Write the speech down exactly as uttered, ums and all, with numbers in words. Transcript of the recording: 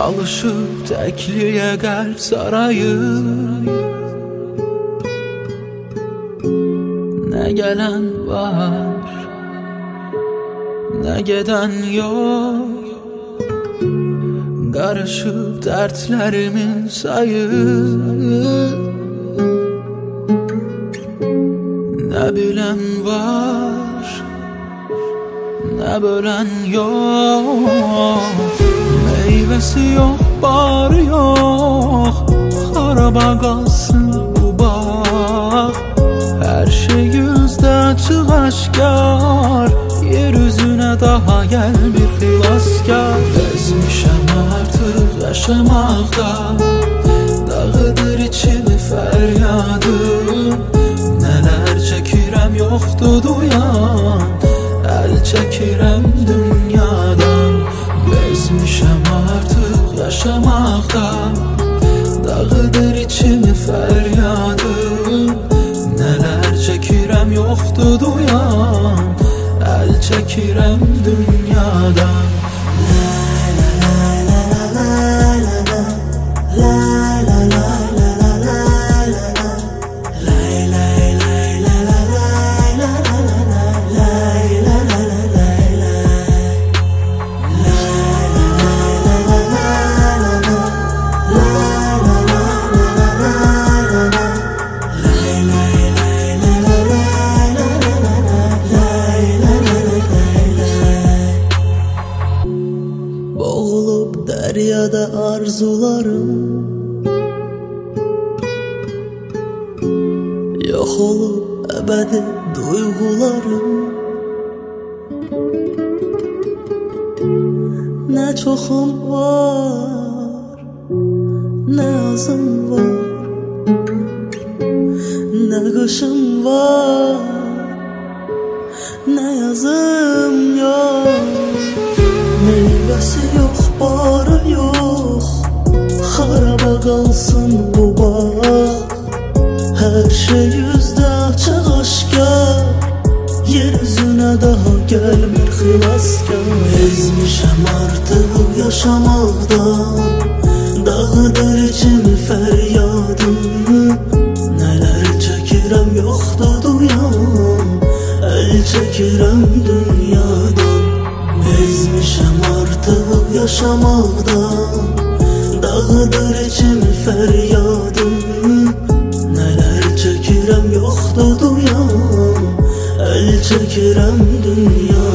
Çalışıp tekliye qəlb sarayır. Nə gələn var, nə gedən yox. Qarışıb dərdlərimin sayı. Nə bilən var, nə bölən yox. Meyvəsi yox, barı yox. Xaraba qalsın bu bağ. Hər şey yüzdə açıq aşkar. Yer üzünə daha gəlmir xilaskar. Bezmişəm artıq yaşamaqda. Dağıdır içimi fəryadım. Nələr çəkirəm yoxdur duyan. Əl çəkirəm dünyadan. Bezmişəm artıq yaşamaqda. Dağıdır içimi fəryadım. Nələr çəkirəm yoxdur duyan. Əl çəkirəm dünyadan. Boğulup deryada arzularım. Yok olup ebedi duygularım. Ne çoxum var, ne azım var. Ne kışım var, ne yazım yok. Meyvəsi yox, barı yox. Xaraba qalsın bu bağ. Hər şey yüzdə açıq aşkar. Yer üzünə daha gəlmir xilaskar. Bezmişəm artıq yaşamaqdan. Dağıdır içimi fəryadım. Nələr çəkirəm yoxdur duyan. Əl çəkirəm dünyadan. Bezmişəm artıq yaşamaqdan. Dağıdır içimi fəryadım. Nələr çəkirəm yoxdur duyan. Əl çəkirəm dünya.